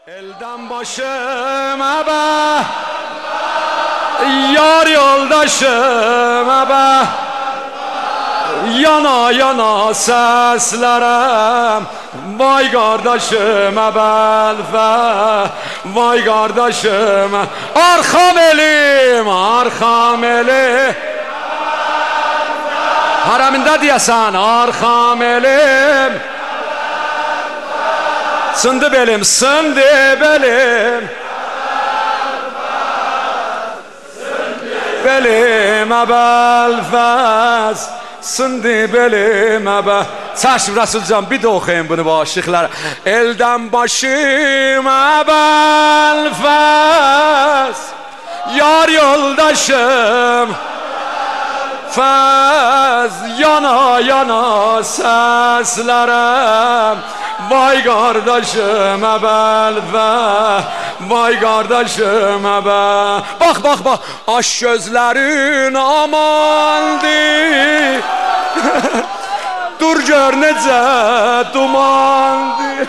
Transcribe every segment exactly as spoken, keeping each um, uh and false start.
Elden başım ebe, yar yoldaşım ebe, yana yana seslerim, vay kardeşim ebelfe, vay kardeşim, arkam elim, arkam elim, hareminde diyesen arkam elim, sındı belim, sındı belim, belim ebelfes, sındı belim ebe. Çaşım Rasulcan, bir de okuyun bunu bu aşıklar. Elden başım ebelfes, yar yoldaşım fez, yana yana seslerim, vay kardeşim ebelfe, vay kardeşim ebe. Bak bak bak, aş gözlerin amandı, dur gör necə dumandı.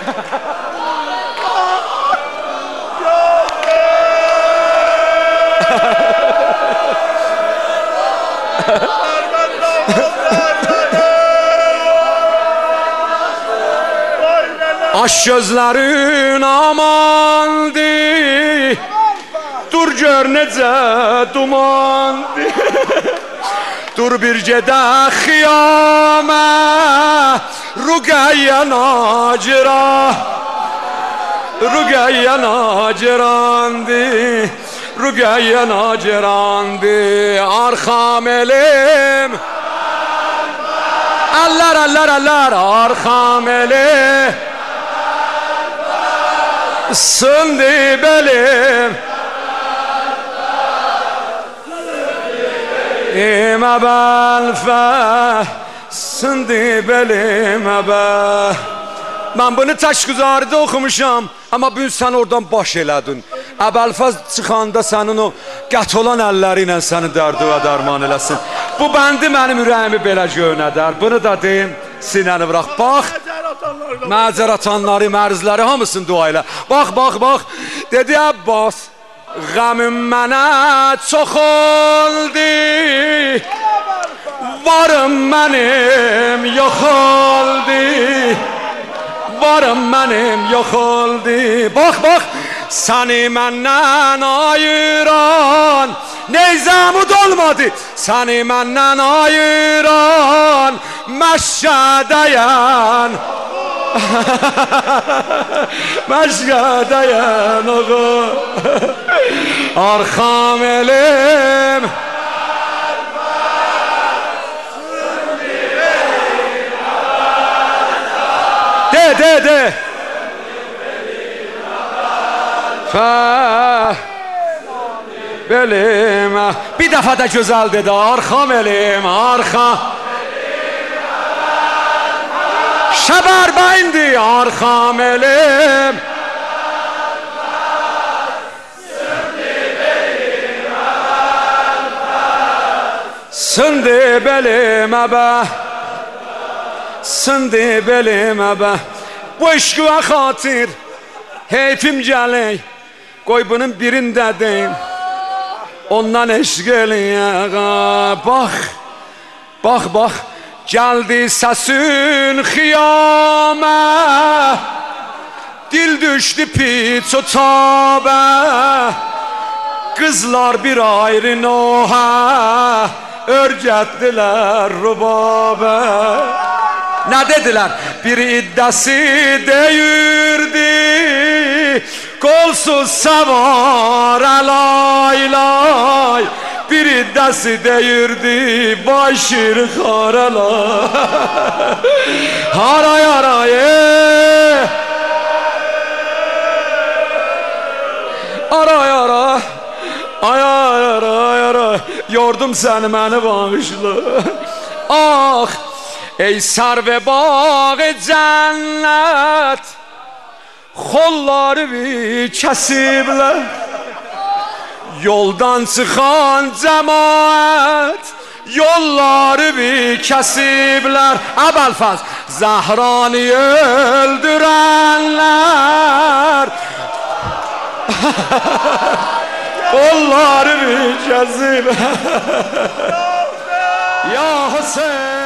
Aş gözlerin amandı, dur gör necə dumandı. Dur bir gedə xiyamə, Rüqəyyə nacira, Rüqəyyə nacirandı, Rüqəyyə nacirandı. Arkam elim, eller eller eller, arkam elim, sındı belim, ebelfe, sındı belim ebe. Ben bunu Taşgüzarı'da okumuşam, ama bugün sen oradan baş elədin. Əbəlfəz çıxanda sənin o qət olan əlləri ilə səni dərdi və dərman eləsin. Bu bəndi mənim ürəyimi belə göynədər. Bunu da deyim, sinəni bırax. Bax, məzər atanları, mərzləri hamısını dua elə. Bax, bax, bax, dedi Abbas, qəmim mənə çox oldu, varım mənim yox oldu, varım mənim yox oldu. Bax, bax, səni məndən ayıran neyzəmud olmadı, səni məndən ayıran məşədəyən, məşədəyən oğul, arkam elim, de de de Fə belim, bir dəfə də gözəl dedi, arkam elim, arkam şəbər bəyindi, arkam elim, sındı belim əbə, sındı belim əbə. Bu eşqə xatir heyfim gələk, qoy bunun birində deyim, ondan eşq eləyək. Bax, bax, bax, gəldi səsin xiyamə, dil düşdü piç o tabə, qızlar bir ayrı nohə, örgətdilər rubabə. Nə dedilər? Bir iddəsi deyirdi, kolsuz səvar əlay lay. Bir iddəsi deyirdi, vay şirin xarəlay. Haray haray aray aray, ay ay aray aray, yordum səni məni bağışla. Ah, ey sarve bağı cənnət, xolları bir kəsiblər, yoldan çıxan cəmaət, yolları bir kəsiblər. Əbəlfəz, Zəhranı öldürənlər, Kollarımı gezip Ya Hüseyin